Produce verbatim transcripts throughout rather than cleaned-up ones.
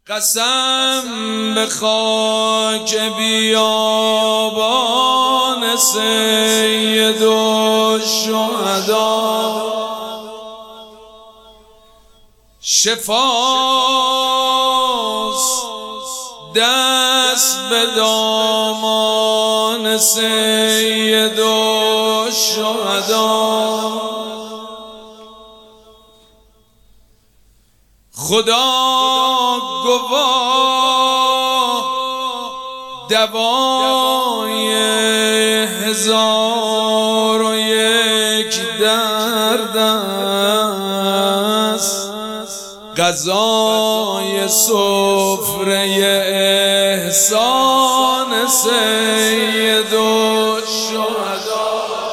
قسم به خاک بیابان سید الشهدا، شفاست دست به دامان سید الشهدا. خدا گواه دوای هزار و یک درد است، غذای سفره احسان سید الشهدا.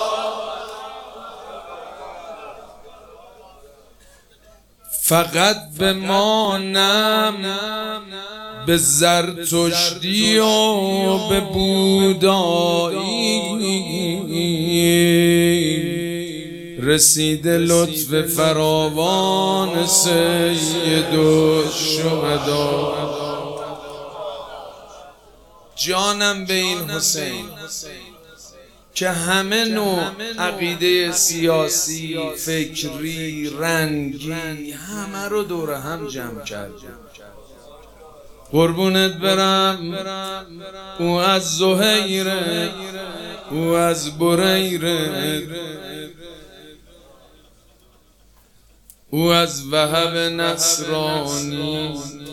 فقط به ما نم به زرتشتی و به بودایی رسیده لطف فراوان سید الشهدا. جانم به این حسین که همه نوع عقیده سیاسی، فکری، رنگی همه رو دور هم جمع کرد. قربونت برم، او از زهیره، او از بریره، او از وهب نصرانی.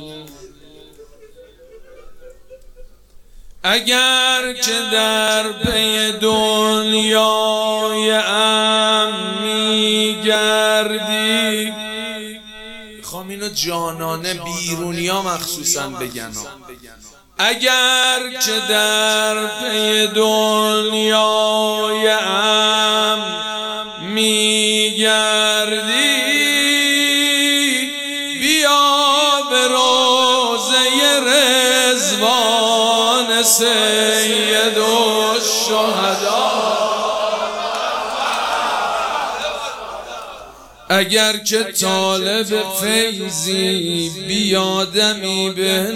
اگر که در پی دنیای ام میگردی، میخوام اینو جانانه بیرونی ها مخصوصا بگن، اگر که در پی دنیای ام میگردی، بیا به روضه رضوان سید الشهدا. اگر که طالب فیضی بیادمی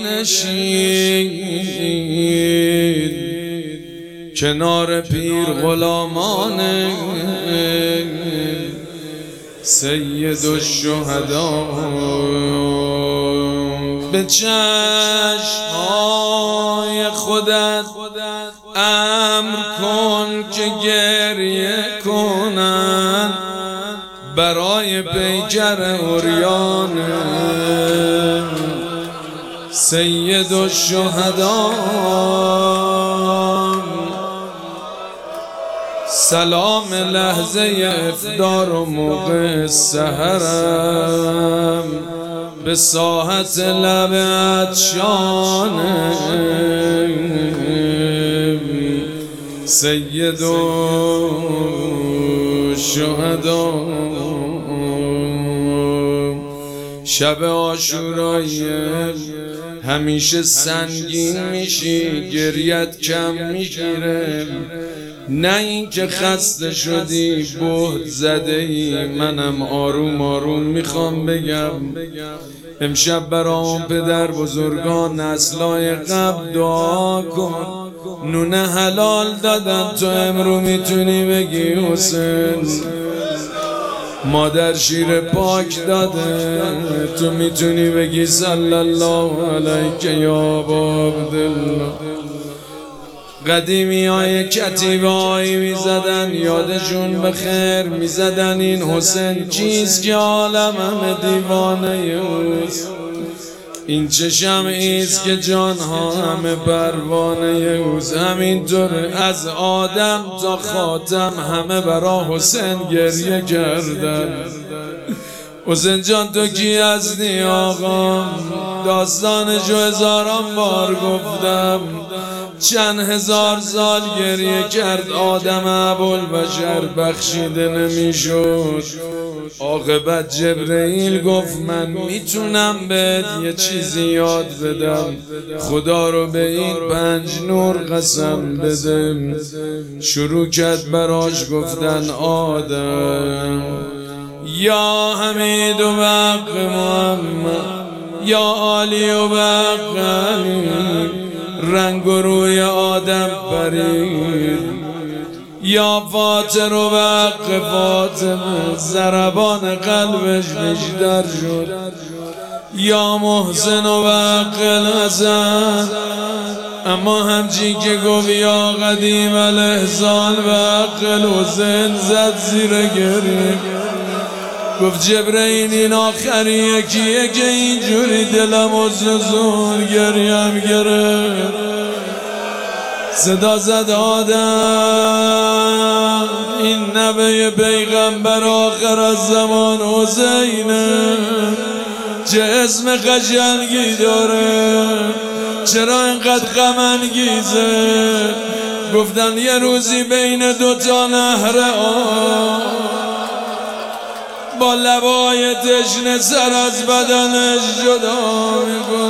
بنشین، کنار پیر غلامان سید الشهدا. به چشم‌های خودت امر کن که گریه کنن برای پیکر عریان سید الشهدا. سلام لحظه افطار و موقع سحرم به ساحت لب عطشان سید الشهدا. شب عاشورایی همیشه سنگین میشی، گریت کم میگیره، نه این که خسته شدی بهت زده ای. منم آروم آروم میخوام بگم امشب برام پدر بزرگان نسلای قبل دعا کن، نون حلال دادن تو امرو میتونی بگی حسین. مادر شیر پاک داده تو میتونی بگی صلی الله علیک یا ابا عبدالله. قدیمی های کتیبه هایی میزدن یادشون بخیر، میزدن این حسین چیز که عالم همه دیوانه اوست، این چشم ایست که جان ها همه پروانه اوست. همینطور از آدم تا خاتم همه برا حسین گریه کردن. حسین جان تو کی هستی آقام؟ داستانشو هزاران بار گفتم، چند هزار سال گریه کرد آدم ابوالبشر بخشیده نمیشد. عاقبت جبرئیل گفت من میتونم بهت یه چیزی یاد بدم، خدا رو به این پنج نور قسم بده. شروع کرد براش گفتن آدم یا حمید و حق محمد، یا عالی و بقلی رنگ و روی آدم برید یا فاتر و بق فاطمه ضربان قلبش بیشتر شد یا محسن و بق الحسن اما همچین که گفت یا قدیم الاحسان بق الحسین زد زیر گریه گفت جبرئیل این آخریه کیه که اینجوری دلم و زون گریم گرفت صدا زد آدم این نبی پیغمبر آخر از زمان حسینه چه اسم قشنگی داره چرا اینقدر غم انگیزه گفتن یه روزی بین دوتا نهر آب با لبای تشنه سر از بدنش جدا میکنه